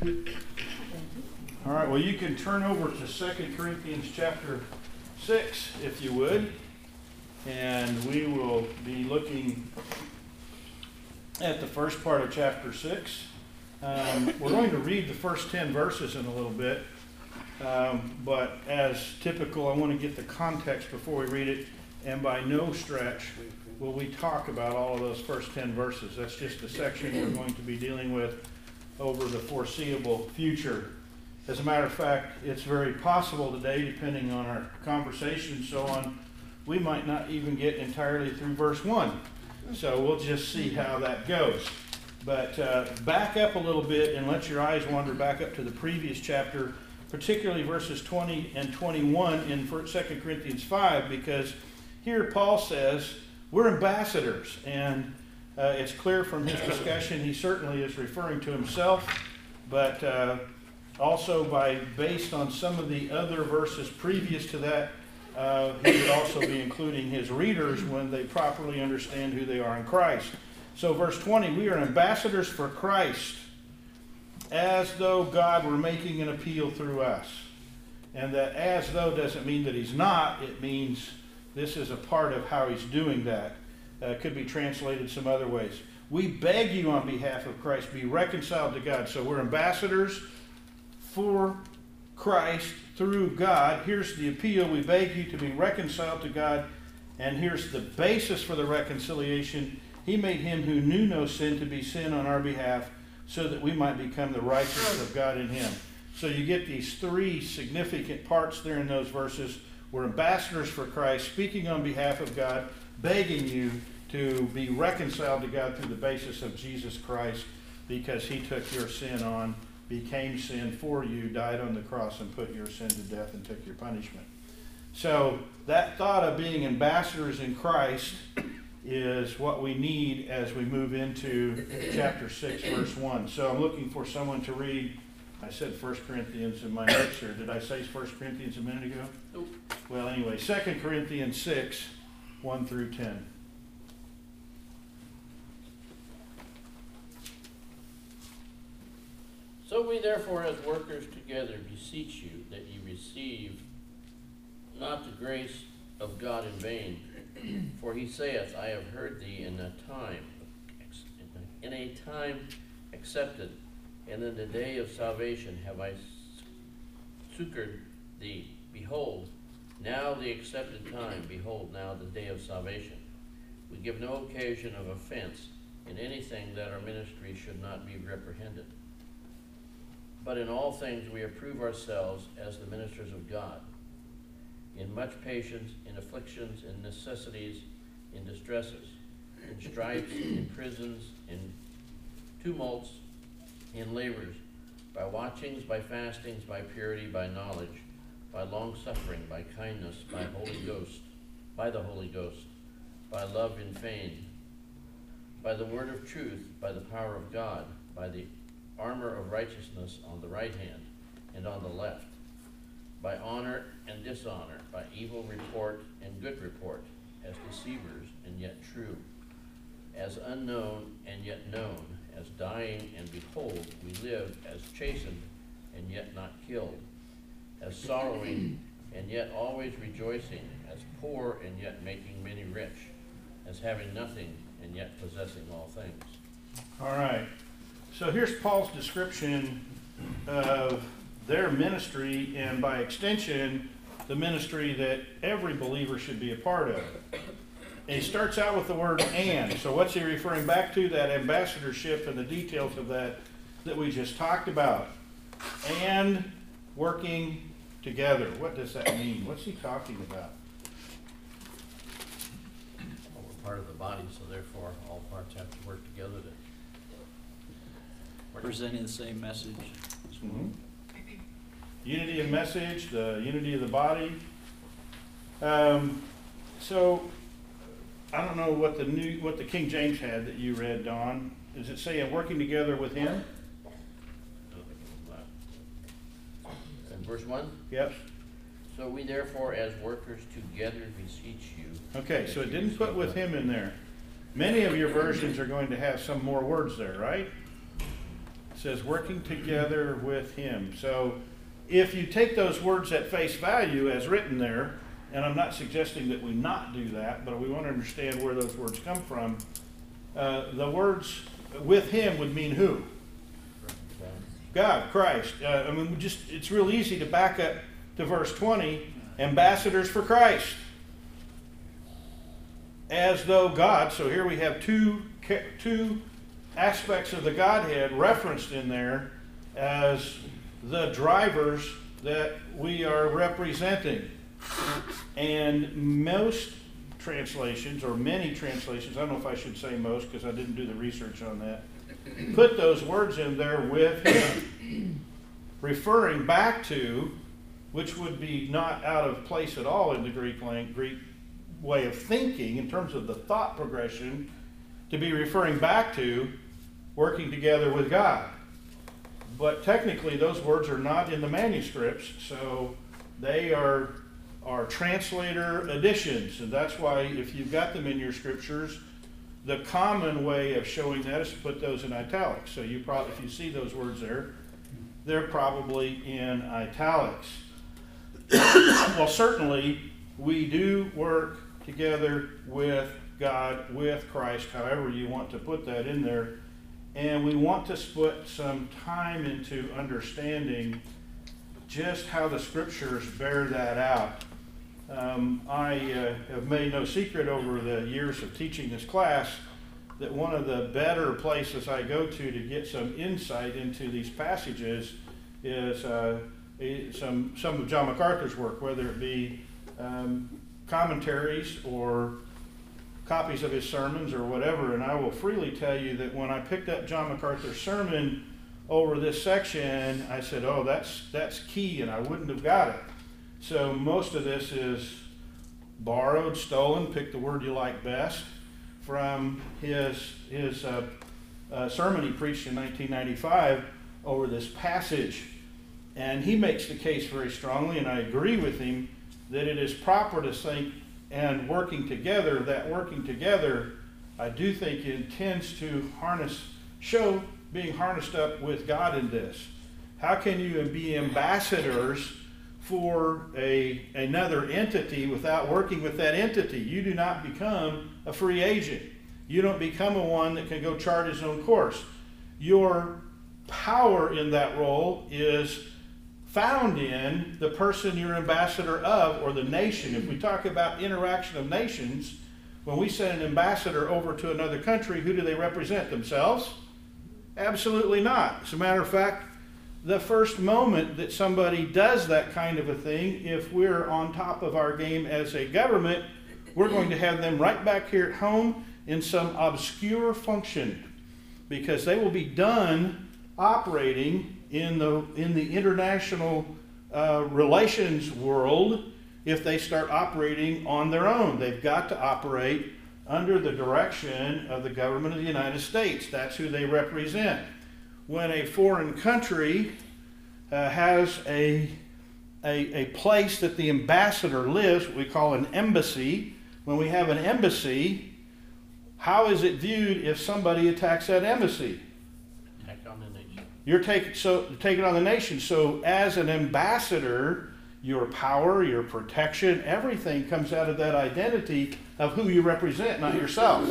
All right, well, you can turn over to 2 Corinthians chapter 6, if you would. And we will be looking at the first part of chapter 6. We're going to read the first 10 verses in a little bit. But as typical, I want to get the context before we read it. And by no stretch will we talk about all of those first 10 verses. That's just a section we're going to be dealing with over the foreseeable future. As a matter of fact, it's very possible today, depending on our conversation and so on, we might not even get entirely through verse 1. So we'll just see how that goes. But back up a little bit and let your eyes wander back up to the previous chapter, particularly verses 20 and 21 in 2 Corinthians 5, because here Paul says we're ambassadors. And it's clear from his discussion he certainly is referring to himself, but also based on some of the other verses previous to that, he would also be including his readers when they properly understand who they are in Christ. So verse 20, we are ambassadors for Christ, as though God were making an appeal through us. And that as though doesn't mean that he's not, it means this is a part of how he's doing that. Could be translated some other ways. We beg you on behalf of Christ, be reconciled to God. So we're ambassadors for Christ through God. Here's the appeal. We beg you to be reconciled to God. And here's the basis for the reconciliation. He made him who knew no sin to be sin on our behalf, so that we might become the righteousness of God in him. So you get these three significant parts there in those verses. We're ambassadors for Christ, speaking on behalf of God, begging you to be reconciled to God through the basis of Jesus Christ, because he took your sin on, became sin for you, died on the cross, and put your sin to death and took your punishment. So that thought of being ambassadors in Christ is what we need as we move into chapter 6, verse 1. So I'm looking for someone to read. I said 1 Corinthians in my notes here. Did I say 1 Corinthians a minute ago? Nope. Well, anyway, 2 Corinthians 6, 1 through 10. So we therefore as workers together beseech you that ye receive not the grace of God in vain. For he saith, I have heard thee in a time accepted, and in the day of salvation have I succored thee. Behold, now the accepted time, behold, now the day of salvation. We give no occasion of offense in anything that our ministry should not be reprehended. But in all things we approve ourselves as the ministers of God, in much patience, in afflictions, in necessities, in distresses, in stripes, in prisons, in tumults, in labors, by watchings, by fastings, by purity, by knowledge, by long suffering, by kindness, by the Holy Ghost, by love in vain, by the word of truth, by the power of God, by the armor of righteousness on the right hand and on the left, by honor and dishonor, by evil report and good report, as deceivers and yet true, as unknown and yet known, as dying and behold, we live, as chastened and yet not killed, as sorrowing and yet always rejoicing, as poor and yet making many rich, as having nothing and yet possessing all things. All right. So here's Paul's description of their ministry, and by extension, the ministry that every believer should be a part of. And he starts out with the word and. So what's he referring back to? That ambassadorship and the details of that we just talked about. And working together. What does that mean? What's he talking about? Well, we're part of the body, so therefore all parts have to work together to presenting the same message. Mm-hmm. Unity of message, the unity of the body. So I don't know what the King James had that you read, Don. Does it say working together with him? In verse 1? Yep. So we therefore as workers together beseech you. Okay, so it didn't put with him in there. Many of your versions are going to have some more words there, right? says working together with him. So if you take those words at face value as written there, and I'm not suggesting that we not do that, but we want to understand where those words come from. The words with him would mean who? God, Christ. It's real easy to back up to verse 20, ambassadors for Christ. As though God, so here we have two aspects of the Godhead referenced in there as the drivers that we are representing. And most translations, or many translations, I don't know if I should say most because I didn't do the research on that, put those words in there with him, referring back to, which would be not out of place at all in the Greek way of thinking in terms of the thought progression, to be referring back to working together with God. But technically those words are not in the manuscripts, so they are translator additions, and that's why if you've got them in your scriptures, the common way of showing that is to put those in italics. So you probably, if you see those words there, they're probably in italics. Well, certainly we do work together with God, with Christ, however you want to put that in there, and we want to put some time into understanding just how the scriptures bear that out. I have made no secret over the years of teaching this class that one of the better places I go to get some insight into these passages is some of John MacArthur's work, whether it be commentaries or copies of his sermons or whatever. And I will freely tell you that when I picked up John MacArthur's sermon over this section, I said, oh, that's key, and I wouldn't have got it. So most of this is borrowed, stolen, pick the word you like best, from his sermon he preached in 1995 over this passage. And he makes the case very strongly, and I agree with him, that it is proper to think and working together, that working together, I do think intends to show being harnessed up with God in this. How can you be ambassadors for another entity without working with that entity? You do not become a free agent. You don't become a one that can go chart his own course. Your power in that role is found in the person you're ambassador of, or the nation. If we talk about interaction of nations, when we send an ambassador over to another country, who do they represent? Themselves? Absolutely not. As a matter of fact, the first moment that somebody does that kind of a thing, if we're on top of our game as a government, we're going to have them right back here at home in some obscure function, because they will be done operating in the international relations world if they start operating on their own. They've got to operate under the direction of the government of the United States. That's who they represent. When a foreign country has a place that the ambassador lives, what we call an embassy, when we have an embassy, how is it viewed if somebody attacks that embassy? Attack on the nation. You're taking on the nation. So as an ambassador, your power, your protection, everything comes out of that identity of who you represent, not yourself.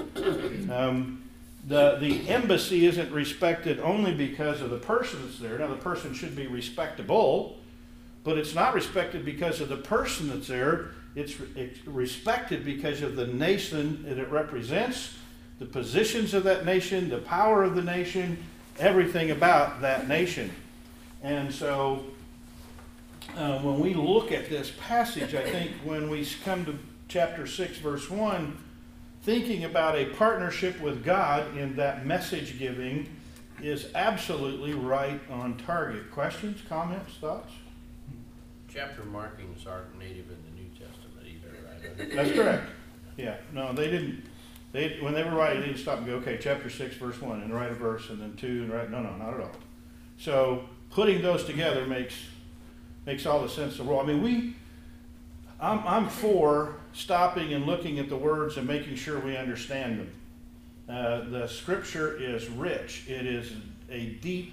The embassy isn't respected only because of the person that's there. Now, the person should be respectable, but it's not respected because of the person that's there. It's respected because of the nation that it represents, the positions of that nation, the power of the nation, everything about that nation. And so when we look at this passage, I think when we come to chapter 6, verse 1, thinking about a partnership with God in that message giving is absolutely right on target. Questions, comments, thoughts? Chapter markings aren't native in the New Testament either, right? That's correct. Yeah. No, they didn't. When they were writing, they didn't stop and go, okay, chapter 6, verse 1, and write a verse, and then 2, and write. No, not at all. So putting those together makes all the sense in the world. I mean, I'm for stopping and looking at the words and making sure we understand them. The scripture is rich. It is a deep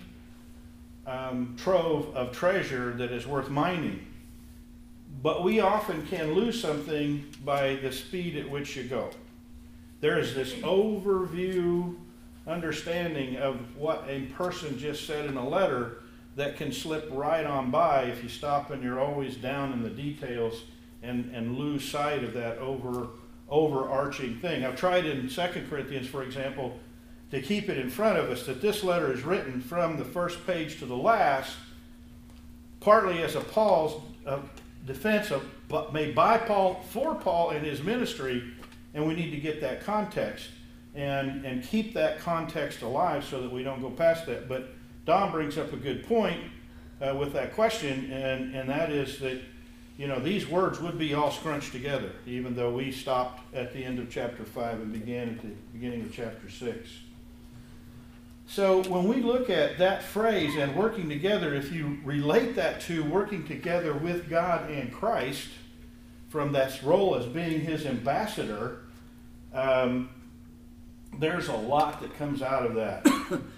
trove of treasure that is worth mining. But we often can lose something by the speed at which you go. There is this overview understanding of what a person just said in a letter that can slip right on by if you stop and you're always down in the details and lose sight of that overarching thing. I've tried in 2 Corinthians, for example, to keep it in front of us that this letter is written from the first page to the last, partly as a Paul's defense made by Paul for Paul in his ministry, and we need to get that context and keep that context alive so that we don't go past that. But Don brings up a good point with that question, and that is that, you know, these words would be all scrunched together, even though we stopped at the end of chapter 5 and began at the beginning of chapter 6. So when we look at that phrase and working together, if you relate that to working together with God and Christ from that role as being his ambassador, there's a lot that comes out of that.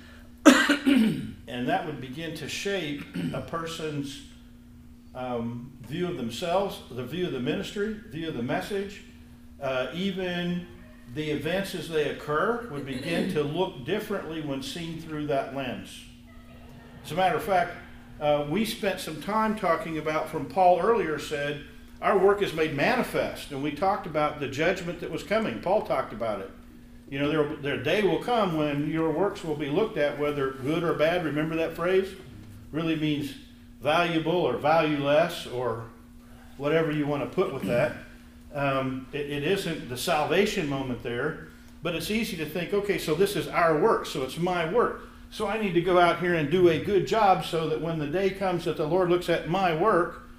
And that would begin to shape a person's view of themselves, the view of the ministry, view of the message, even the events as they occur would begin to look differently when seen through that lens. As a matter of fact, we spent some time talking about, from Paul earlier said, our work is made manifest, and we talked about the judgment that was coming. Paul talked about it. You know, their day will come when your works will be looked at, whether good or bad. Remember that phrase? Really means valuable or valueless or whatever you want to put with that. It isn't the salvation moment there, but it's easy to think, okay, so this is our work, so it's my work. So I need to go out here and do a good job so that when the day comes that the Lord looks at my work,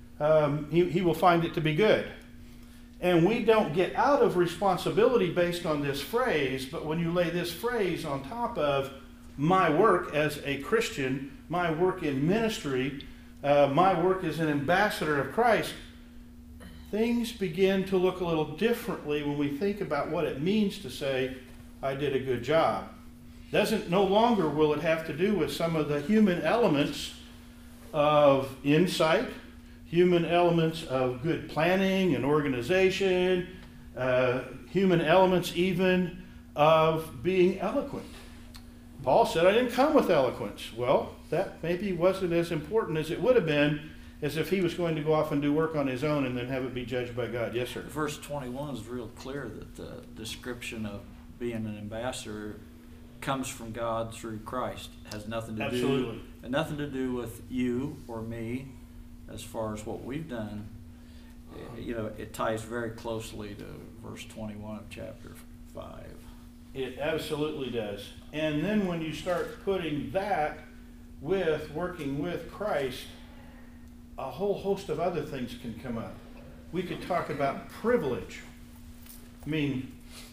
he will find it to be good. And we don't get out of responsibility based on this phrase, but when you lay this phrase on top of my work as a Christian, my work in ministry, my work as an ambassador of Christ, things begin to look a little differently when we think about what it means to say, I did a good job. No longer will it have to do with some of the human elements of insight, human elements of good planning and organization, human elements even of being eloquent. Paul said, I didn't come with eloquence. Well, that maybe wasn't as important as it would have been as if he was going to go off and do work on his own and then have it be judged by God. Yes, sir. Verse 21 is real clear that the description of being an ambassador comes from God through Christ. It has nothing to Absolutely. and nothing to do with you or me as far as what we've done. You know, it ties very closely to verse 21 of chapter 5. It absolutely does. And then when you start putting that with working with Christ, a whole host of other things can come up. We could talk about privilege. I mean,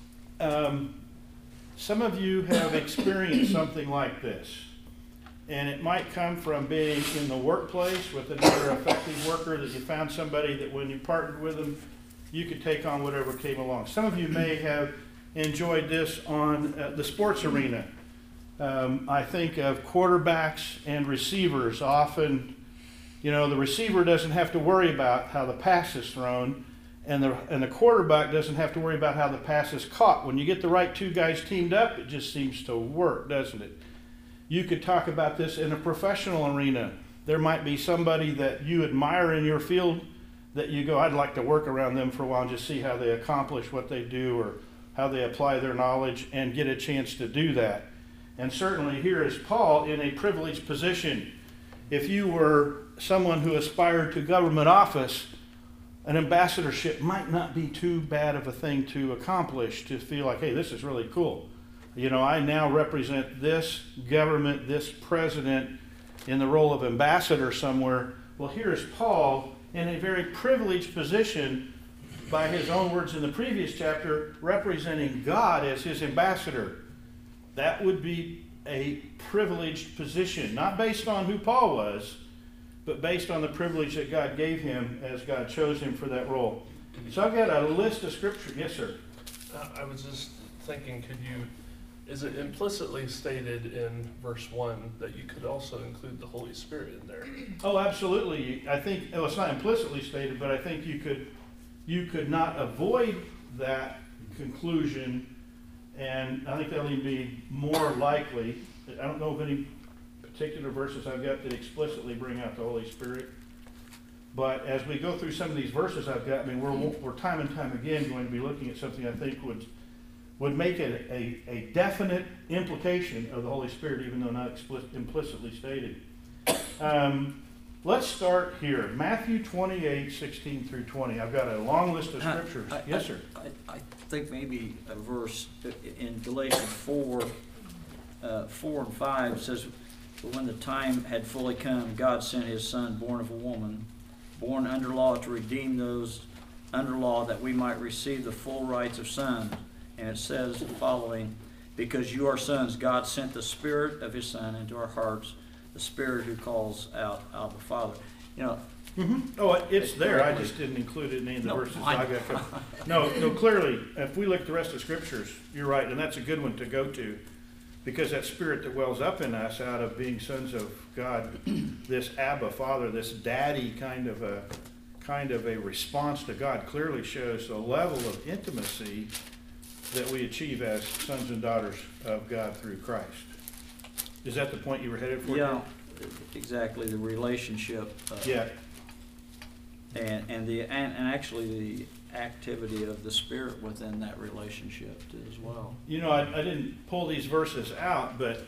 some of you have experienced something like this. And it might come from being in the workplace with another effective worker, that you found somebody that when you partnered with them, you could take on whatever came along. Some of you may have enjoyed this on the sports arena. I think of quarterbacks and receivers. Often, you know, the receiver doesn't have to worry about how the pass is thrown, and the quarterback doesn't have to worry about how the pass is caught. When you get the right two guys teamed up, it just seems to work, doesn't it? You could talk about this in a professional arena. There might be somebody that you admire in your field that you go, I'd like to work around them for a while and just see how they accomplish what they do or how they apply their knowledge and get a chance to do that. And certainly here is Paul in a privileged position. If you were someone who aspired to government office, an ambassadorship might not be too bad of a thing to accomplish, to feel like, hey, this is really cool. You know, I now represent this government, this president in the role of ambassador somewhere. Well, here's Paul in a very privileged position, by his own words in the previous chapter, representing God as his ambassador. That would be a privileged position, not based on who Paul was, but based on the privilege that God gave him as God chose him for that role. So I've got a list of scripture. Yes, sir. I was just thinking, could you is it implicitly stated in verse 1 that you could also include the Holy Spirit in there? Oh, absolutely. I think, well, it's not implicitly stated, but I think you could not avoid that conclusion, and I think that'll even be more likely. I don't know of any particular verses I've got that explicitly bring out the Holy Spirit, but as we go through some of these verses I've got, I mean, we're time and time again going to be looking at something I think would make it a definite implication of the Holy Spirit, even though not implicitly stated. Let's start here. Matthew 28, 16 through 20. I've got a long list of scriptures. Yes, sir. I think maybe a verse in Galatians 4, 4 and 5 says, "But when the time had fully come, God sent his Son, born of a woman, born under law, to redeem those under law, that we might receive the full rights of sons." And it says the following, "Because you are sons, God sent the Spirit of his Son into our hearts, the Spirit who calls out Abba, Father." You know, Oh, it's there. I just didn't include it in any of the verses I got. No, clearly, if we look at the rest of the scriptures, you're right, and that's a good one to go to, because that Spirit that wells up in us out of being sons of God, this Abba, Father, this daddy kind of a response to God, clearly shows the level of intimacy that we achieve as sons and daughters of God through Christ. Is that the point you were headed for? yeah, exactly, the relationship. Yeah. And actually the activity of the Spirit within that relationship as well. You know, I didn't pull these verses out, but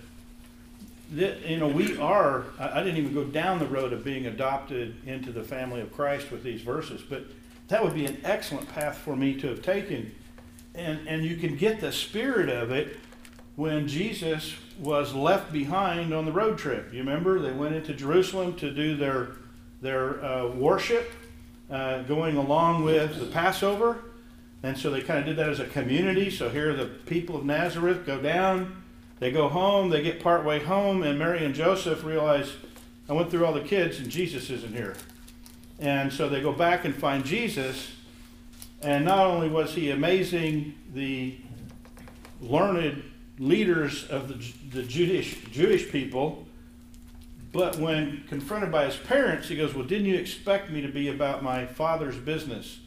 I didn't even go down the road of being adopted into the family of Christ with these verses, but that would be an excellent path for me to have taken. And you can get the spirit of it when Jesus was left behind on the road trip. You remember, they went into Jerusalem to do their worship, going along with the Passover. And so they kind of did that as a community. So here the people of Nazareth go down, they go home, they get partway home, and Mary and Joseph realize, I went through all the kids and Jesus isn't here. And so they go back and find Jesus. And not only was he amazing the learned leaders of the Jewish people, but when confronted by his parents, he goes, "Well, didn't you expect me to be about my father's business?"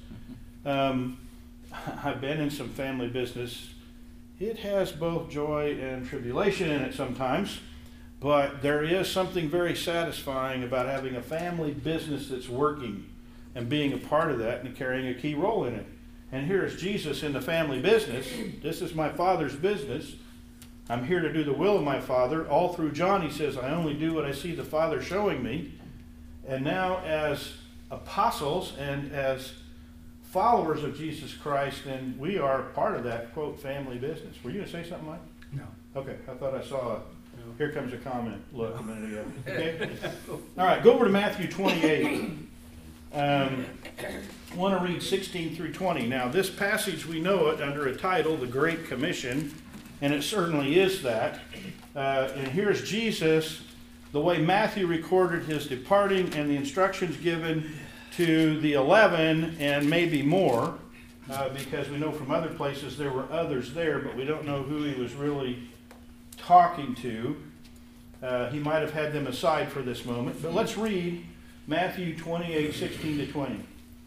I've been in some family business. It has both joy and tribulation in it sometimes, but there is something very satisfying about having a family business that's working and being a part of that and carrying a key role in it. And here is Jesus in the family business. This is my Father's business. I'm here to do the will of my Father. All through John he says, I only do what I see the Father showing me. And now as apostles and as followers of Jesus Christ, and we are part of that, quote, family business. Were you going to say something, Mike? No. Okay, I thought I saw here comes a comment look a minute ago. Okay? All right, go over to Matthew 28. I want to read 16 through 20. Now, this passage, we know it under a title, The Great Commission, and it certainly is that. And here's Jesus, the way Matthew recorded his departing and the instructions given to the 11 and maybe more, because we know from other places there were others there, but we don't know who he was really talking to. He might have had them aside for this moment. But let's read Matthew 28, 16 to 20.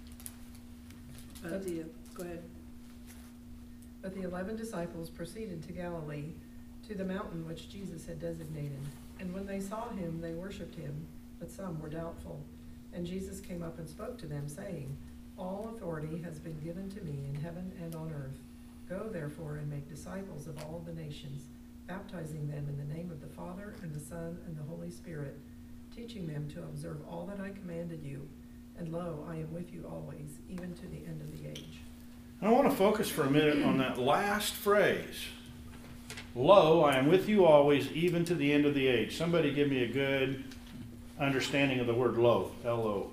Go ahead. But the 11 disciples proceeded to Galilee, to the mountain which Jesus had designated. And when they saw him, they worshipped him, but some were doubtful. And Jesus came up and spoke to them, saying, All authority has been given to me in heaven and on earth. Go therefore and make disciples of all the nations, baptizing them in the name of the Father and the Son and the Holy Spirit, teaching them to observe all that I commanded you. And lo, I am with you always, even to the end of the age. I want to focus for a minute on that last phrase. Lo, I am with you always, even to the end of the age. Somebody give me a good understanding of the word lo, L-O.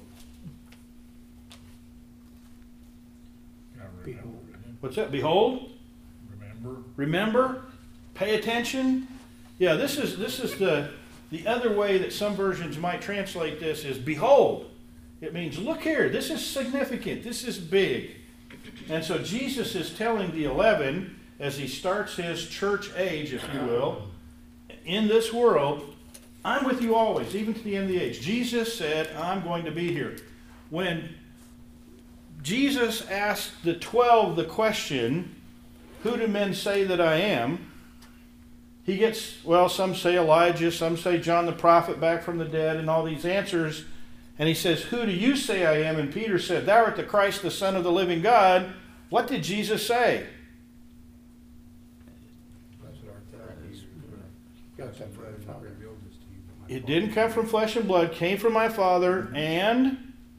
Behold. What's that? Behold? Remember. Remember? Pay attention? Yeah, this is the other way that some versions might translate this is behold. It means look here, this is significant, this is big. And so Jesus is telling the 11, as he starts his church age, if you will, in this world, I'm with you always, even to the end of the age. Jesus said, I'm going to be here. When Jesus asked the 12 the question, who do men say that I am? He gets, well, some say Elijah, some say John the prophet back from the dead, and all these answers. And he says, who do you say I am? And Peter said, thou art the Christ, the Son of the living God. What did Jesus say? It didn't come from flesh and blood, came from my Father, and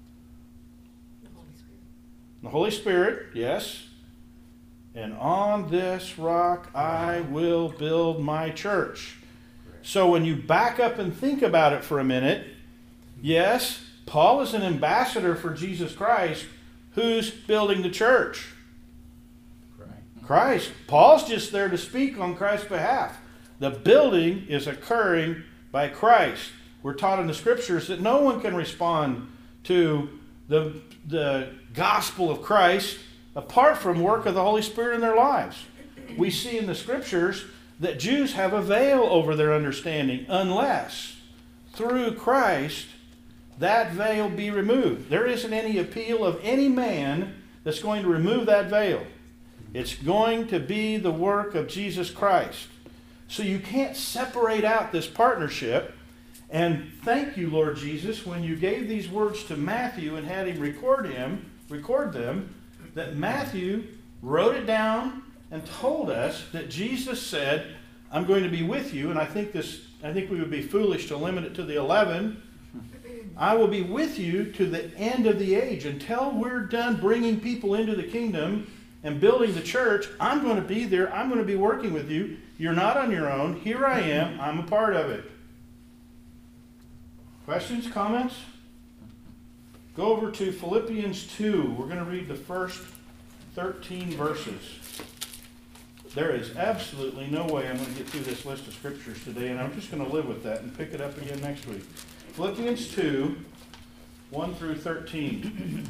the Holy Spirit, yes. And on this rock I will build my church. So when you back up and think about it for a minute, yes, Paul is an ambassador for Jesus Christ. Who's building the church? Christ. Paul's just there to speak on Christ's behalf. The building is occurring by Christ. We're taught in the scriptures that no one can respond to the gospel of Christ apart from work of the Holy Spirit in their lives. We see in the scriptures that Jews have a veil over their understanding unless through Christ that veil be removed. There isn't any appeal of any man that's going to remove that veil. It's going to be the work of Jesus Christ. So you can't separate out this partnership. And thank you, Lord Jesus, when you gave these words to Matthew and had him record them, that Matthew wrote it down and told us that Jesus said, I'm going to be with you. And I think we would be foolish to limit it to the 11. I will be with you to the end of the age. Until we're done bringing people into the kingdom and building the church, I'm going to be there. I'm going to be working with you. You're not on your own. Here I am. I'm a part of it. Questions, comments? Go over to Philippians 2. We're going to read the first 13 verses. There is absolutely no way I'm going to get through this list of scriptures today, and I'm just going to live with that and pick it up again next week. Philippians 2, 1 through 13.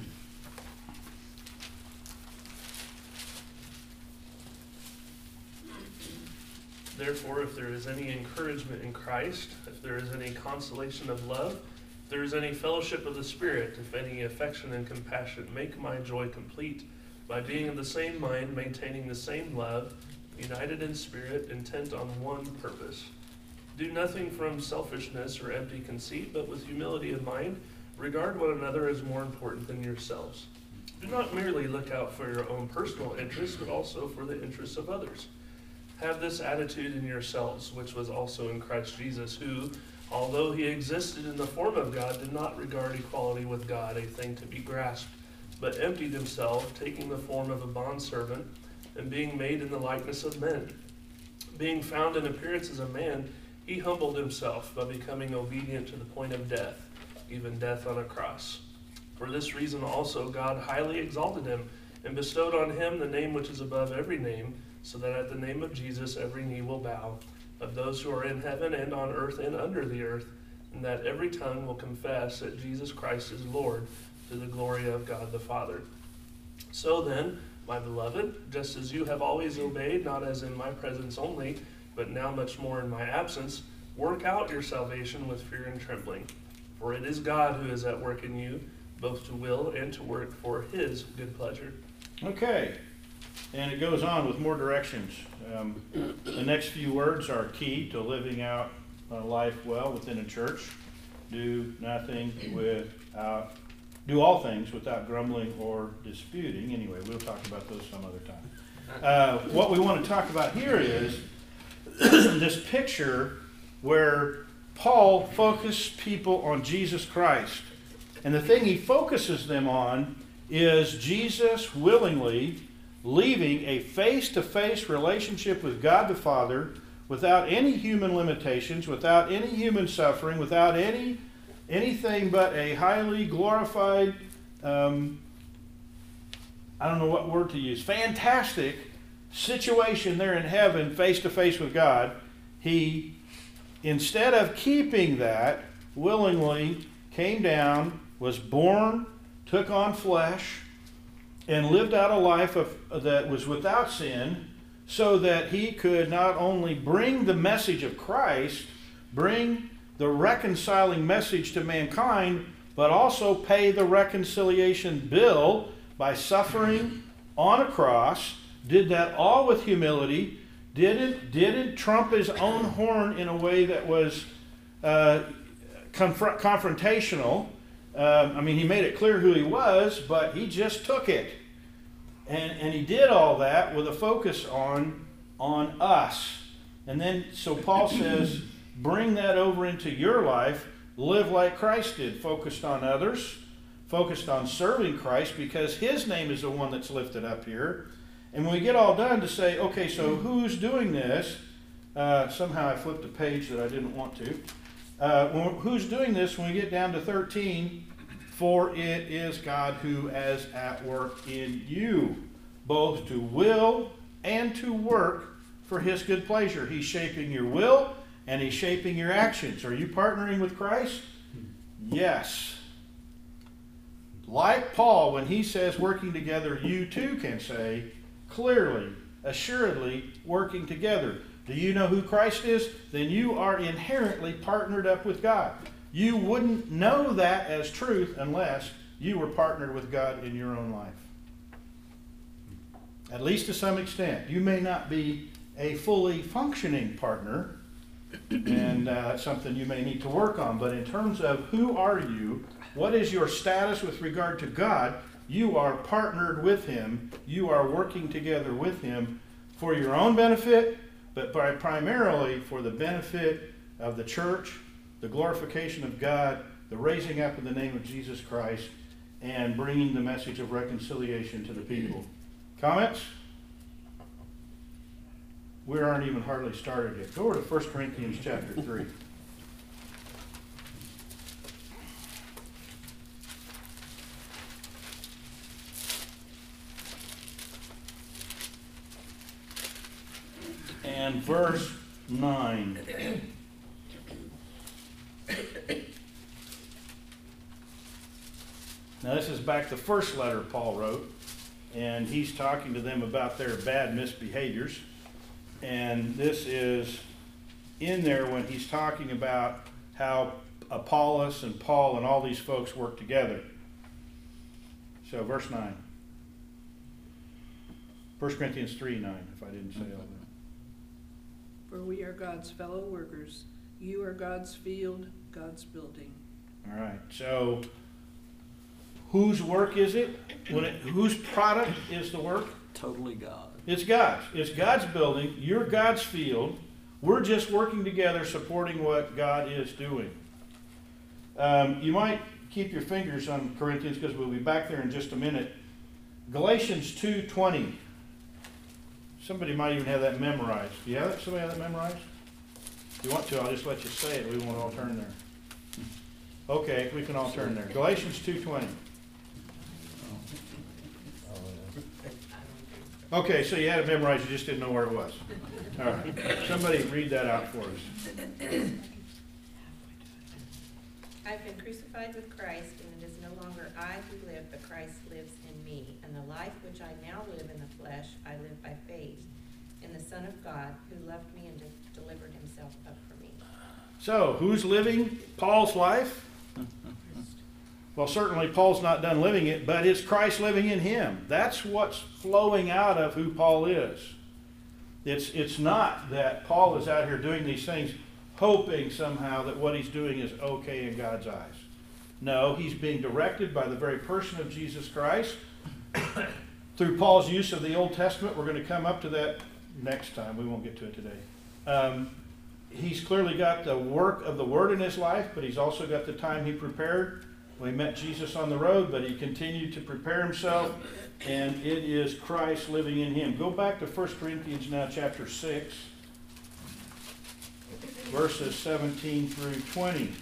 Therefore, if there is any encouragement in Christ, if there is any consolation of love, if there is any fellowship of the Spirit, if any affection and compassion, make my joy complete by being of the same mind, maintaining the same love, united in spirit, intent on one purpose. Do nothing from selfishness or empty conceit, but with humility of mind, regard one another as more important than yourselves. Do not merely look out for your own personal interests, but also for the interests of others. Have this attitude in yourselves, which was also in Christ Jesus, who, although he existed in the form of God, did not regard equality with God a thing to be grasped, but emptied himself, taking the form of a bondservant, and being made in the likeness of men. Being found in appearance as a man, he humbled himself by becoming obedient to the point of death, even death on a cross. For this reason also God highly exalted him, and bestowed on him the name which is above every name, so that at the name of Jesus every knee will bow, of those who are in heaven and on earth and under the earth, and that every tongue will confess that Jesus Christ is Lord, to the glory of God the Father. So then, my beloved, just as you have always obeyed, not as in my presence only, but now much more in my absence, work out your salvation with fear and trembling. For it is God who is at work in you, both to will and to work for his good pleasure. Okay. And it goes on with more directions. The next few words are key to living out a life well within a church. Do all things without grumbling or disputing. Anyway, we'll talk about those some other time. What we want to talk about here is this picture where Paul focused people on Jesus Christ. And the thing he focuses them on is Jesus willingly leaving a face-to-face relationship with God the Father without any human limitations, without any human suffering, without anything but a highly glorified, I don't know what word to use, fantastic situation there in heaven face-to-face with God. He, instead of keeping that, willingly came down, was born, took on flesh, and lived out a life that was without sin, so that he could not only bring the message of Christ, bring the reconciling message to mankind, but also pay the reconciliation bill by suffering on a cross. Did that all with humility. Didn't trump his own horn in a way that was confrontational. He made it clear who he was, but he just took it. And he did all that with a focus on us. And then, so Paul says, bring that over into your life. Live like Christ did, focused on others, focused on serving Christ, because his name is the one that's lifted up here. And when we get all done to say, okay, so who's doing this? Somehow I flipped a page that I didn't want to. Who's doing this when we get down to 13? For it is God who is at work in you, both to will and to work for his good pleasure. He's shaping your will and he's shaping your actions. Are you partnering with Christ? Yes. Like Paul, when he says working together, you too can say, clearly, assuredly, working together. Do you know who Christ is? Then you are inherently partnered up with God. You wouldn't know that as truth unless you were partnered with God in your own life. At least to some extent. You may not be a fully functioning partner, and that's something you may need to work on. But in terms of who are you, what is your status with regard to God, you are partnered with him. You are working together with him for your own benefit, but primarily for the benefit of the church, the glorification of God, the raising up in the name of Jesus Christ, and bringing the message of reconciliation to the people. Comments? We aren't even hardly started yet. Go over to 1 Corinthians chapter 3. And verse 9. Now this is back the first letter Paul wrote, and he's talking to them about their bad misbehaviors. And this is in there when he's talking about how Apollos and Paul and all these folks work together. So verse 9. 1 Corinthians 3:9, if I didn't say all that. For we are God's fellow workers. You are God's field, God's building. All right. So whose work is it? Whose product is the work? Totally God. It's God's. It's God's building. You're God's field. We're just working together, supporting what God is doing. You might keep your fingers on Corinthians because we'll be back there in just a minute. Galatians 2:20. Somebody might even have that memorized. Do you have that? Somebody have that memorized? If you want to, I'll just let you say it. We won't all turn there. Okay, we can all turn there. Galatians 2:20. Okay, so you had it memorized, you just didn't know where it was. All right. Somebody read that out for us. I've been crucified with Christ, and it is no longer I who live, but Christ lives in me. And the life which I now live in the flesh, I live by faith in the Son of God, who loved me and delivered himself up for me. So, who's living Paul's life? Well, certainly Paul's not done living it, but it's Christ living in him. That's what's flowing out of who Paul is. It's not that Paul is out here doing these things hoping somehow that what he's doing is okay in God's eyes. No, he's being directed by the very person of Jesus Christ. Through Paul's use of the Old Testament, we're going to come up to that next time. We won't get to it today. He's clearly got the work of the Word in his life, but he's also got the time he prepared. We met Jesus on the road, but he continued to prepare himself, and it is Christ living in him. Go back to 1 Corinthians now, chapter 6, verses 17 through 20.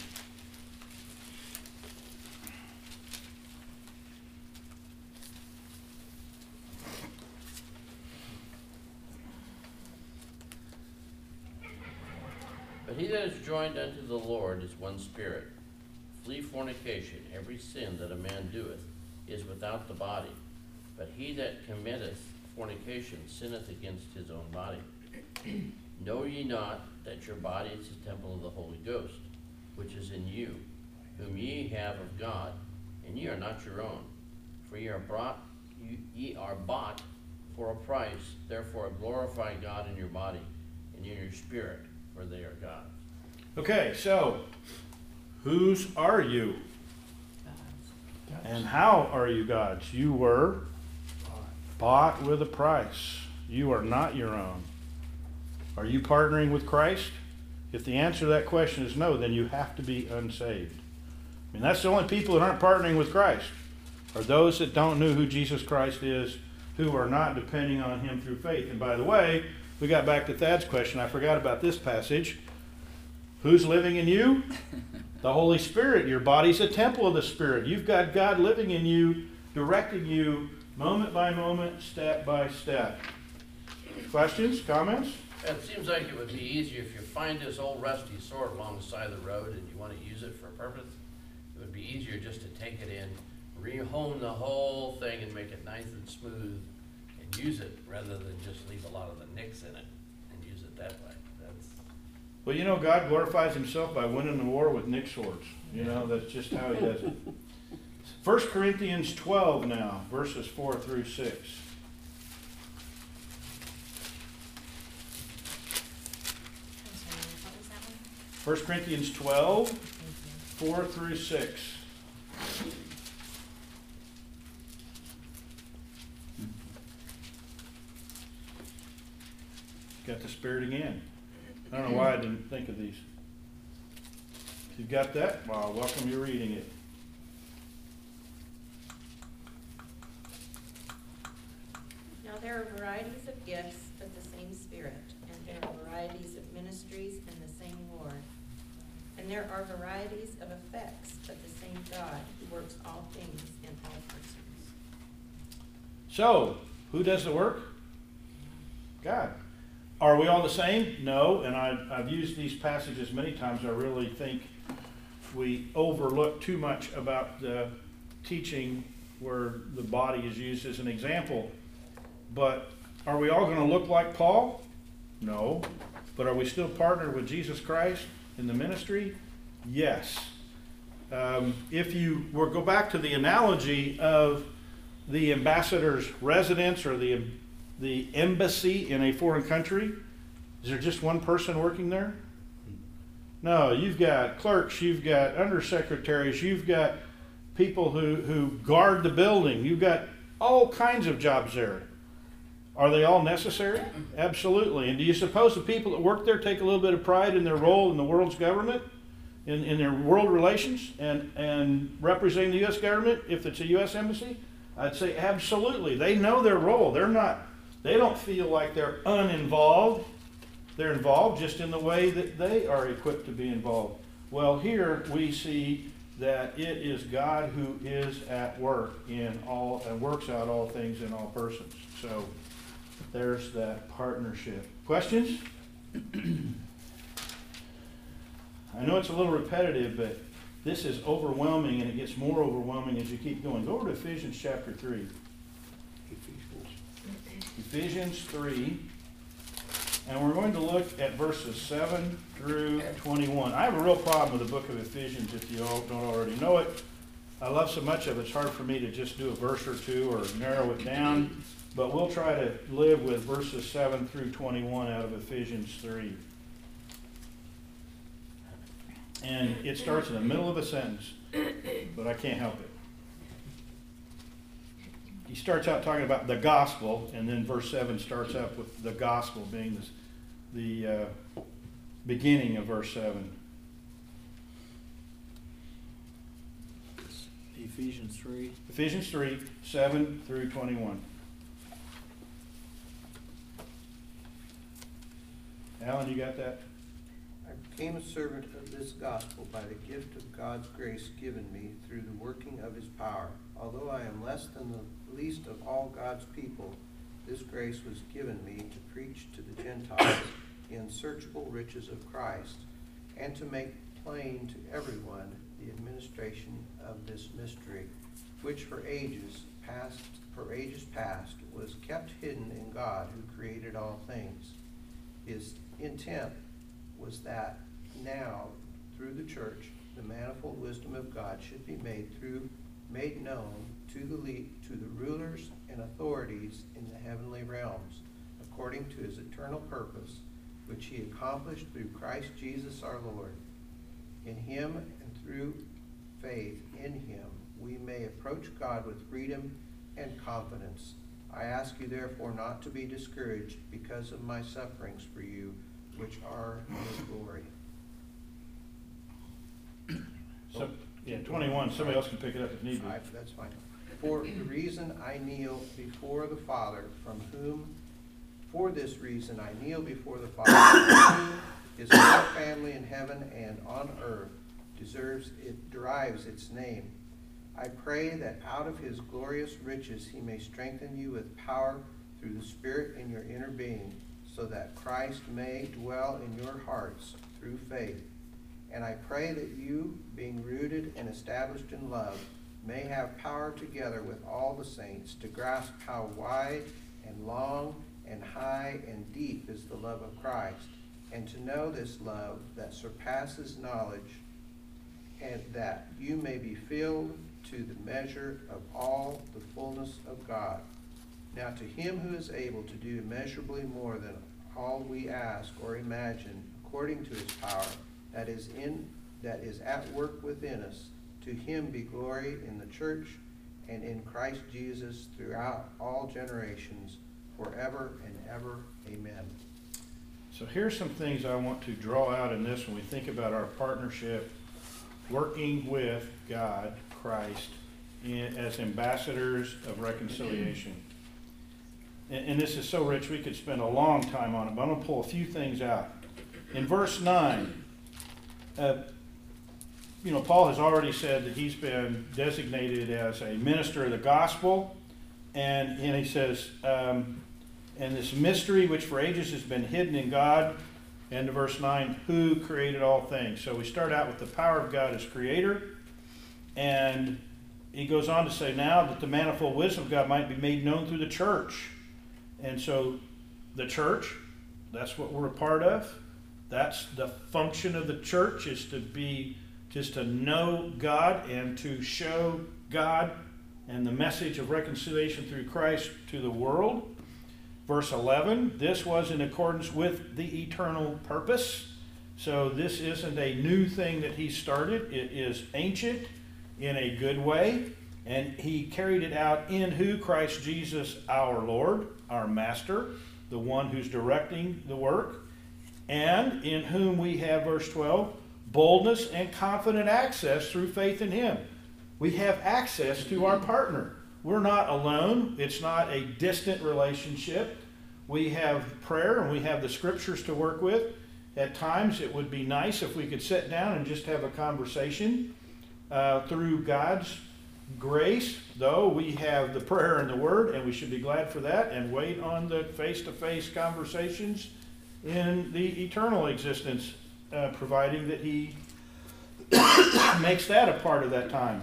But he that is joined unto the Lord is one spirit. Flee fornication. Every sin that a man doeth is without the body, but he that committeth fornication sinneth against his own body. Know ye not that your body is the temple of the Holy Ghost, which is in you, whom ye have of God, and ye are not your own? For ye are bought for a price. Therefore glorify God in your body and in your spirit, for they are God's. Okay, so whose are you? And how are you God's? You were bought with a price. You are not your own. Are you partnering with Christ? If the answer to that question is no, then you have to be unsaved. I mean, that's the only people that aren't partnering with Christ, are those that don't know who Jesus Christ is, who are not depending on him through faith. And by the way, we got back to Thad's question. I forgot about this passage. Who's living in you? The Holy Spirit. Your body's a temple of the Spirit. You've got God living in you, directing you moment by moment, step by step. Questions? Comments? It seems like it would be easier if you find this old rusty sword along the side of the road and you want to use it for a purpose. It would be easier just to take it in, rehome the whole thing and make it nice and smooth and use it rather than just leave a lot of the nicks in it and use it that way. Well, you know, God glorifies himself by winning the war with nick swords. You know, that's just how he does it. 1 Corinthians 12 now, verses 4 through 6. I'm sorry, what was that one? 1 Corinthians 12, 4 through 6. Got the Spirit again. I don't know why I didn't think of these. If you've got that, well, welcome you reading it. Now there are varieties of gifts, but the same Spirit, and there are varieties of ministries, and the same Lord. And there are varieties of effects, but the same God, who works all things in all persons. So, who does the work? God. Are we all the same? No, and I've used these passages many times. I really think we overlook too much about the teaching where the body is used as an example. But are we all going to look like Paul? No. But are we still partnered with Jesus Christ in the ministry? Yes. If you were go back to the analogy of the ambassador's residence or the embassy in a foreign country, is there just one person working there? No, you've got clerks, you've got undersecretaries, you've got people who guard the building, you've got all kinds of jobs there. Are they all necessary? Absolutely. And do you suppose the people that work there take a little bit of pride in their role in the world's government, in their world relations, and representing the U.S. government if it's a U.S. embassy? I'd say absolutely. They know their role. They don't feel like they're uninvolved. They're involved just in the way that they are equipped to be involved. Well, here we see that it is God who is at work in all and works out all things in all persons. So there's that partnership. Questions? I know it's a little repetitive, but this is overwhelming, and it gets more overwhelming as you keep going. Go over to Ephesians chapter 3. Ephesians 3, and we're going to look at verses 7 through 21. I have a real problem with the book of Ephesians if you all don't already know it. I love so much of it, it's hard for me to just do a verse or two or narrow it down, but we'll try to live with verses 7 through 21 out of Ephesians 3. And it starts in the middle of a sentence, but I can't help it. He starts out talking about the gospel, and then verse 7 starts up with the gospel being the beginning of verse 7. Ephesians 3. Ephesians 3, 7 through 21. Alan, you got that? I became a servant of this gospel by the gift of God's grace given me through the working of his power. Although I am less than the least of all God's people, this grace was given me to preach to the Gentiles the unsearchable riches of Christ, and to make plain to everyone the administration of this mystery, which for ages past was kept hidden in God who created all things. His intent was that now, through the church, the manifold wisdom of God should be made known to the rulers and authorities in the heavenly realms, according to his eternal purpose, which he accomplished through Christ Jesus our Lord. In him and through faith in him, we may approach God with freedom and confidence. I ask you therefore not to be discouraged because of my sufferings for you, which are his glory. So, yeah, 21, somebody else can pick it up if need be. That's fine. For the reason I kneel before the Father, for this reason I kneel before the Father, from whom his whole family in heaven and on earth derives its name. I pray that out of his glorious riches he may strengthen you with power through the Spirit in your inner being, so that Christ may dwell in your hearts through faith. And I pray that you, being rooted and established in love, may have power together with all the saints to grasp how wide and long and high and deep is the love of Christ, and to know this love that surpasses knowledge, and that you may be filled to the measure of all the fullness of God. Now to him who is able to do immeasurably more than all we ask or imagine, according to his power that is at work within us, to him be glory in the church and in Christ Jesus throughout all generations, forever and ever. Amen. So here's some things I want to draw out in this when we think about our partnership working with God, Christ, as ambassadors of reconciliation. And this is so rich we could spend a long time on it, but I'm going to pull a few things out. In verse 9, Paul has already said that he's been designated as a minister of the gospel, and he says, and this mystery which for ages has been hidden in God, and to verse 9, who created all things. So we start out with the power of God as creator, and he goes on to say now that the manifold wisdom of God might be made known through the church. And so the church, that's what we're a part of. That's the function of the church, is to be just to know God and to show God and the message of reconciliation through Christ to the world. Verse 11, this was in accordance with the eternal purpose. So this isn't a new thing that he started. It is ancient in a good way. And he carried it out in who? Christ Jesus our Lord, our Master, the one who's directing the work. And in whom we have, verse 12, boldness and confident access through faith in him. We have access to our partner. We're not alone. It's not a distant relationship. We have prayer and we have the scriptures to work with. At times it would be nice if we could sit down and just have a conversation through God's grace, though we have the prayer and the word, and we should be glad for that and wait on the face-to-face conversations in the eternal existence, providing that he makes that a part of that time.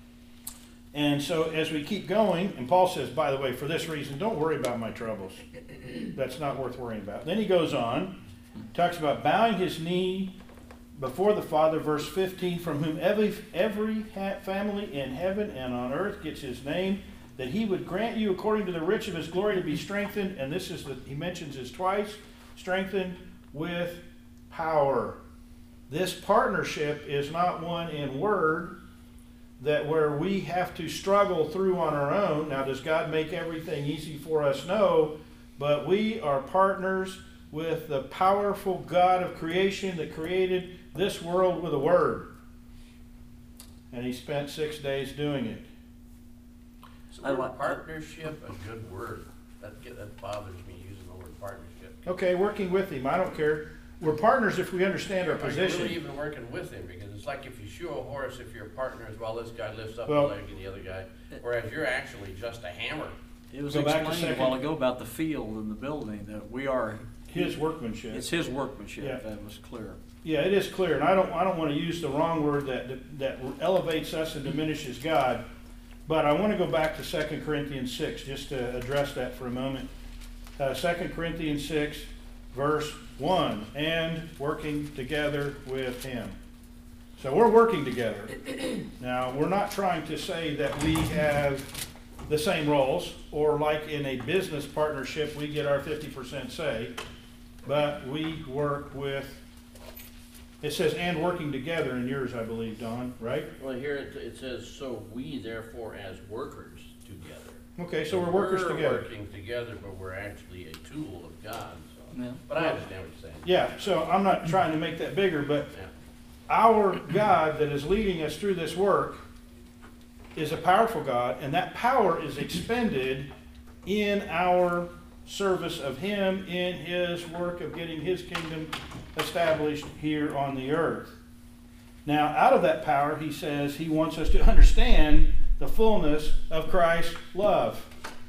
And so as we keep going, and Paul says, by the way, for this reason, don't worry about my troubles. That's not worth worrying about. Then he goes on, talks about bowing his knee before the Father, verse 15, from whom every family in heaven and on earth gets his name, that he would grant you according to the riches of his glory to be strengthened, and this is he mentions this twice, strengthened with power. This partnership is not one in word, that where we have to struggle through on our own. Now, does God make everything easy for us? No, but we are partners with the powerful God of creation that created this world with a word. And he spent 6 days doing it. So partnership, a good word. That bothers me, using the word partnership. Okay, working with him. I don't care. We're partners if we understand our position. Are you really even working with him? Because it's like if you shoe a horse, if your partner is, well, this guy lifts up Well, the leg and the other guy, whereas you're actually just a hammer. It was Go back a explained a second. while ago about the field and the building, that we are His workmanship. It's his workmanship. Yeah. That was clear. Yeah, it is clear, and I don't want to use the wrong word that elevates us and diminishes God. But I want to go back to 2 Corinthians 6 just to address that for a moment. 2 Corinthians 6, verse 1, and working together with him. So we're working together. Now, we're not trying to say that we have the same roles, or like in a business partnership, we get our 50% say, but we work with, it says, and working together in yours, I believe, Don, right? Well, here it says, so we therefore as workers together. Okay, so we're workers together. We're working together, but we're actually a tool of God, so. Yeah. But I understand what you're saying. Yeah, so I'm not trying to make that bigger, but Yeah. our God that is leading us through this work is a powerful God, and that power is expended in our service of Him, in His work of getting His kingdom established here on the earth. Now, out of that power, He says He wants us to understand the fullness of Christ's love.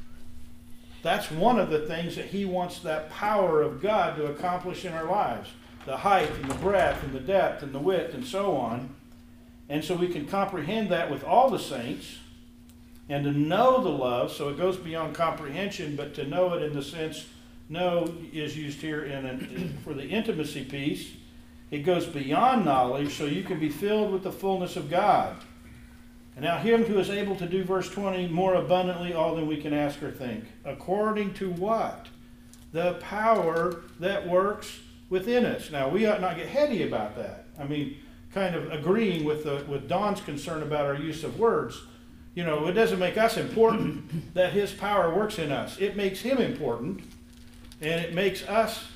That's one of the things that He wants that power of God to accomplish in our lives. The height and the breadth and the depth and the width and so on. And so we can comprehend that with all the saints and to know the love. So it goes beyond comprehension, but to know it in the sense, know is used here for the intimacy piece. It goes beyond knowledge, so you can be filled with the fullness of God. And now him who is able to do, verse 20, more abundantly all than we can ask or think. According to what? The power that works within us. Now, we ought not get heady about that. I mean, kind of agreeing with Don's concern about our use of words. You know, it doesn't make us important that His power works in us. It makes Him important, and it makes us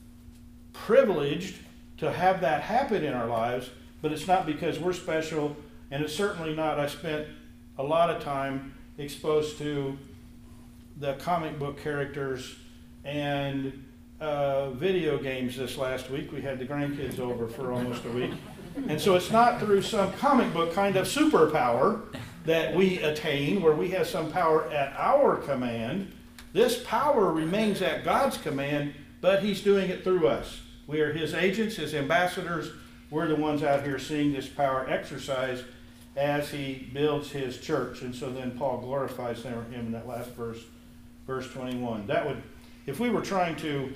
privileged to have that happen in our lives, but it's not because we're special, and it's certainly not. I spent a lot of time exposed to the comic book characters and video games this last week. We had the grandkids over for almost a week. And so it's not through some comic book kind of superpower that we attain, where we have some power at our command. This power remains at God's command, but He's doing it through us. We are His agents, His ambassadors. We're the ones out here seeing this power exercised as He builds His church. And so then Paul glorifies Him in that last verse, verse 21. That would, if we were trying to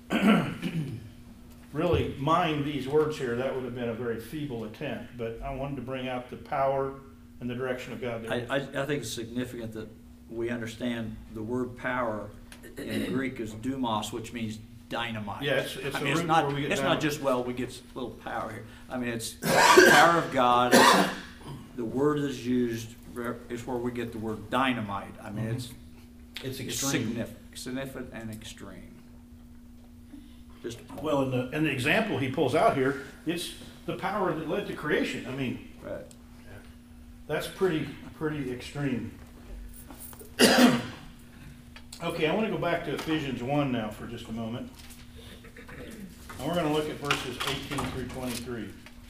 really mine these words here, that would have been a very feeble attempt. But I wanted to bring out the power and the direction of God there. I think it's significant that we understand the word power in Greek is dumos, which means dynamite. Yeah, it's I a mean, root where we get it's dynamite. not just, well, we get a little power here. I mean, it's the power of God. The word that's used is where we get the word dynamite. I mean, it's extreme. significant and extreme. Just Well, and the example he pulls out here, it's the power that led to creation. I mean, right. that's pretty extreme. Okay, I want to go back to Ephesians 1 now for just a moment. And we're going to look at verses 18 through 23.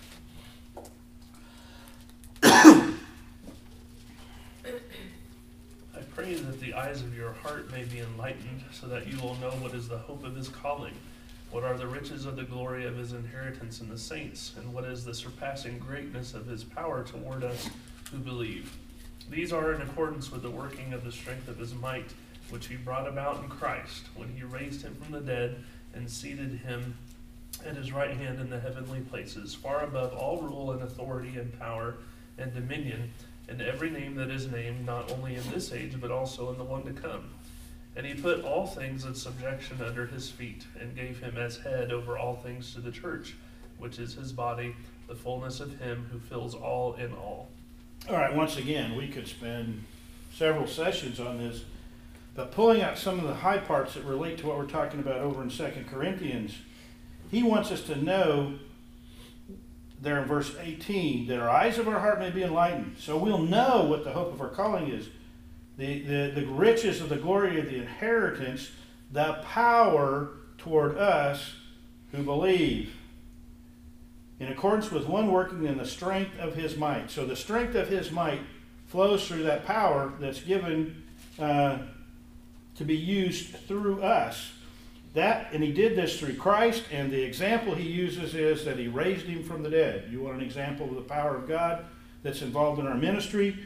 I pray that the eyes of your heart may be enlightened, so that you will know what is the hope of His calling, what are the riches of the glory of His inheritance in the saints, and what is the surpassing greatness of His power toward us who believe. These are in accordance with the working of the strength of His might, which He brought about in Christ, when He raised Him from the dead and seated Him at His right hand in the heavenly places, far above all rule and authority and power and dominion, and every name that is named, not only in this age, but also in the one to come. And He put all things in subjection under His feet, and gave Him as head over all things to the church, which is His body, the fullness of Him who fills all in all. All right, once again, we could spend several sessions on this, but pulling out some of the high parts that relate to what we're talking about over in 2 Corinthians, he wants us to know there in verse 18 that our eyes of our heart may be enlightened, so we'll know what the hope of our calling is, the riches of the glory of the inheritance, the power toward us who believe, in accordance with one working in the strength of His might. So the strength of His might flows through that power that's given to be used through us. And He did this through Christ, and the example He uses is that He raised Him from the dead. You want an example of the power of God that's involved in our ministry?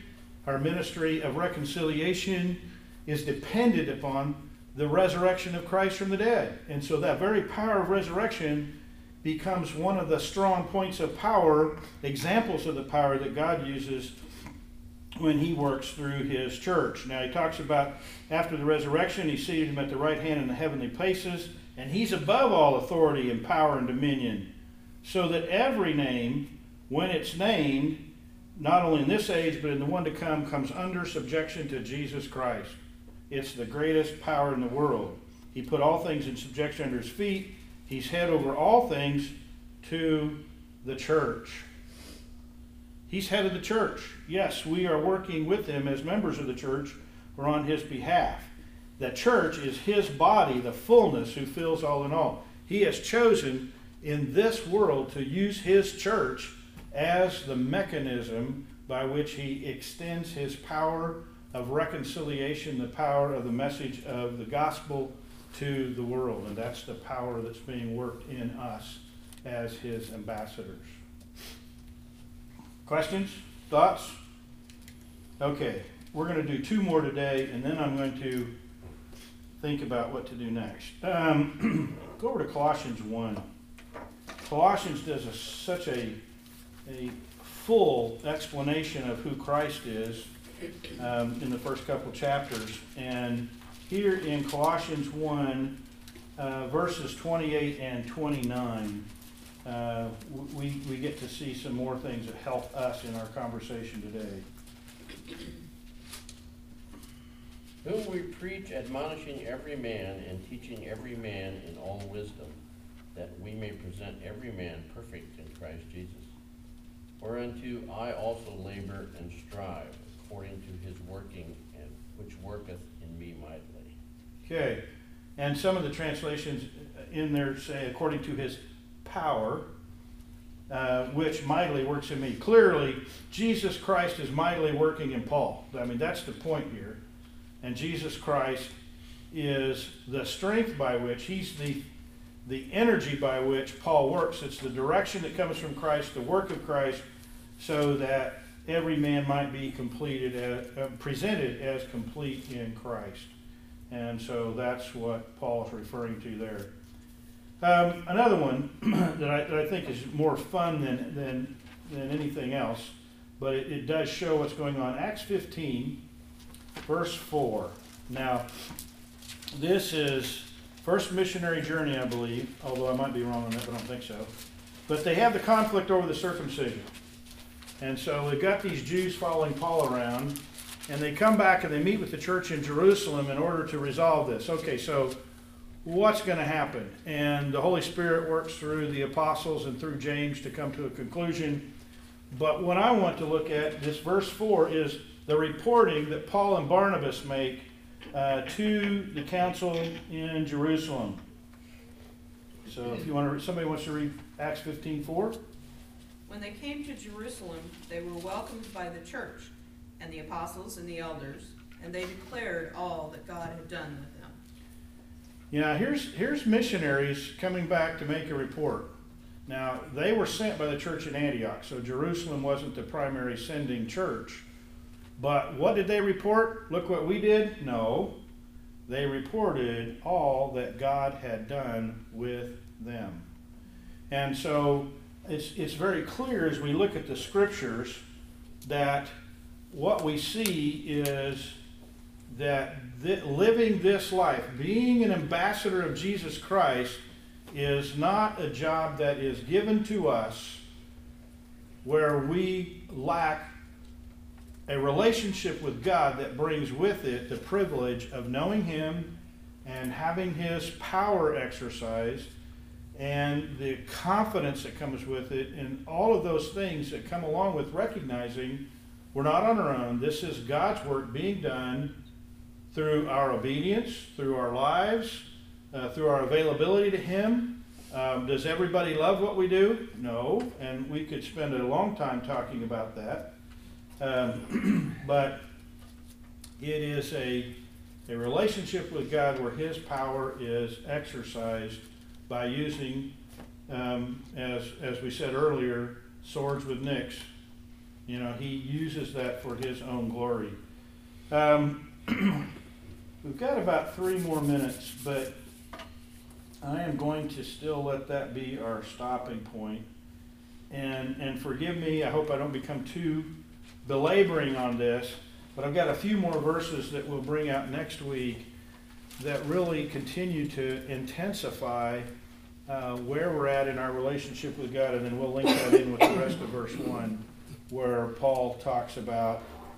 Our ministry of reconciliation is dependent upon the resurrection of Christ from the dead. And so that very power of resurrection becomes one of the strong points of power, examples of the power that God uses when he works through his church. Now he talks about after the resurrection, he seated him at the right hand in the heavenly places, and he's above all authority and power and dominion, so that every name, when it's named, not only in this age but in the one to come, comes under subjection to Jesus Christ. It's the greatest power in the world. He put all things in subjection under his feet. He's head over all things to the church. He's head of the church. Yes, we are working with him as members of the church or on his behalf. The church is his body, the fullness who fills all in all. He has chosen in this world to use his church as the mechanism by which he extends his power of reconciliation, the power of the message of the gospel to the world. And that's the power that's being worked in us as his ambassadors. Questions? Thoughts? Okay, we're going to do two more today, and then I'm going to think about what to do next. Go over to Colossians 1. Colossians does such a full explanation of who Christ is in the first couple chapters. And here in Colossians 1, verses 28 and 29, we get to see some more things that help us in our conversation today. Whom we preach, admonishing every man and teaching every man in all wisdom, that we may present every man perfect in Christ Jesus. Whereunto I also labor and strive, according to his working, and which worketh in me mightily. Okay, and some of the translations in there say, according to his power, which mightily works in me. Clearly, Jesus Christ is mightily working in Paul. I mean, that's the point here. And Jesus Christ is the strength by which, he's the energy by which Paul works. It's the direction that comes from Christ, the work of Christ, so that every man might be presented as complete in Christ. And so that's what Paul is referring to there. Another one that I think is more fun than anything else, but it does show what's going on. Acts 15, verse 4. Now, this is first missionary journey, I believe, although I might be wrong on that, but I don't think so. But they have the conflict over the circumcision. And so we've got these Jews following Paul around, and they come back and they meet with the church in Jerusalem in order to resolve this. Okay, so what's going to happen? And the Holy Spirit works through the apostles and through James to come to a conclusion. But what I want to look at, this verse 4, is the reporting that Paul and Barnabas make to the council in Jerusalem. So if you want to, somebody wants to read Acts 15:4. When they came to Jerusalem, they were welcomed by the church and the apostles and the elders, and they declared all that God had done with them. Yeah, here's missionaries coming back to make a report. Now, they were sent by the church in Antioch, so Jerusalem wasn't the primary sending church. But what did they report? Look what we did? No. They reported all that God had done with them. And so it's very clear as we look at the scriptures that what we see is that living this life, being an ambassador of Jesus Christ, is not a job that is given to us where we lack a relationship with God that brings with it the privilege of knowing Him and having His power exercised and the confidence that comes with it and all of those things that come along with recognizing we're not on our own. This is God's work being done through our obedience, through our lives, through our availability to Him. Does everybody love what we do? No, and we could spend a long time talking about that. But it is a relationship with God where His power is exercised by using, as we said earlier, swords with nicks You know, he uses that for his own glory. We've got about 3 more minutes, but I am going to still let that be our stopping point. And forgive me, I hope I don't become too belaboring on this, but I've got a few more verses that we'll bring out next week that really continue to intensify where we're at in our relationship with God, and then we'll link that in with the rest of verse 1, where Paul talks about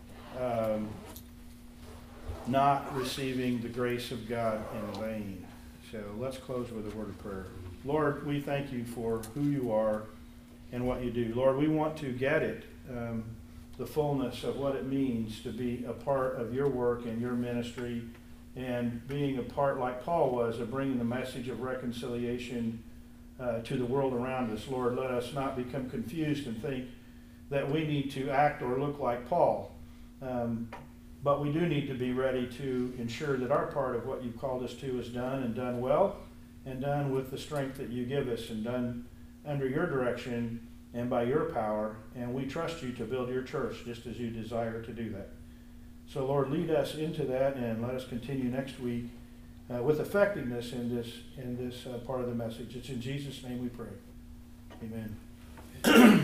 not receiving the grace of God in vain. So let's close with a word of prayer. Lord, we thank you for who you are and what you do. Lord, we want to get it, the fullness of what it means to be a part of your work and your ministry, and being a part, like Paul was, of bringing the message of reconciliation to the world around us. Lord, let us not become confused and think that we need to act or look like Paul. But we do need to be ready to ensure that our part of what you've called us to is done, and done well, and done with the strength that you give us, and done under your direction and by your power. And we trust you to build your church just as you desire to do that. So Lord, lead us into that, and let us continue next week with effectiveness in this part of the message. It's in Jesus' name we pray. Amen.